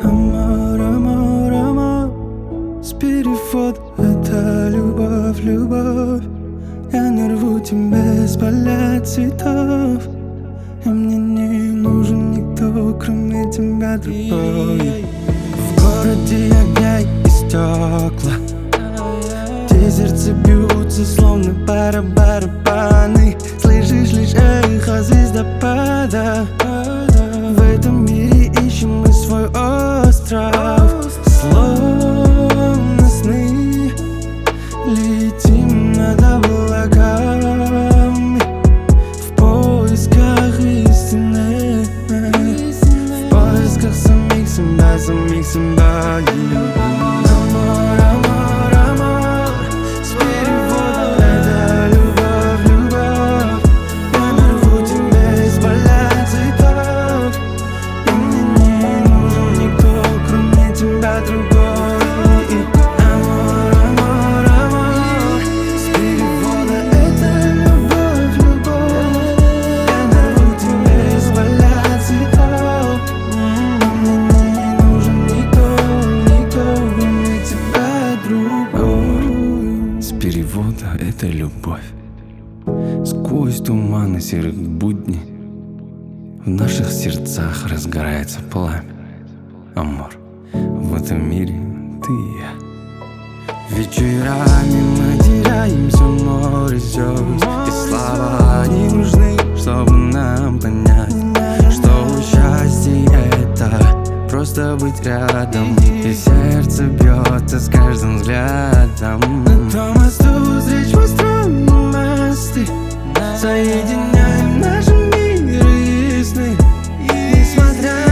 Амор, амор, амор. С перевода это любовь, любовь. Я не рву тебя с поля цветов, и мне не нужен никто, кроме тебя, другой. В городе огня и стекла, где сердце бьются, словно барабаны. Слышишь лишь эхо звездопада. В этом мире ищем мы свой остров, словно сны. Летим над облаками в поисках истины, в поисках самих себя, самих себя. Амор, амор, амор. С перевода это любовь, любовь. Я не рву тебя из поля цветов, и мне не нужен никто, кроме тебя, другой. Амор, амор, амор. С перевода это любовь, любовь. Я не рву тебя из поля цветов, и мне не нужен никто, никто, кроме тебя, другой. С перевода это любовь. Сквозь туманы серых будней в наших сердцах разгорается пламя. Амор, в этом мире ты и я. Вечерами мы теряемся в море звезд, и слова не нужны, чтобы нам понять, что счастье это просто быть рядом, и сердце бьется с каждым взглядом. На том мосту встреч мы строим мосты, соединяем наши миры и сны. Несмотря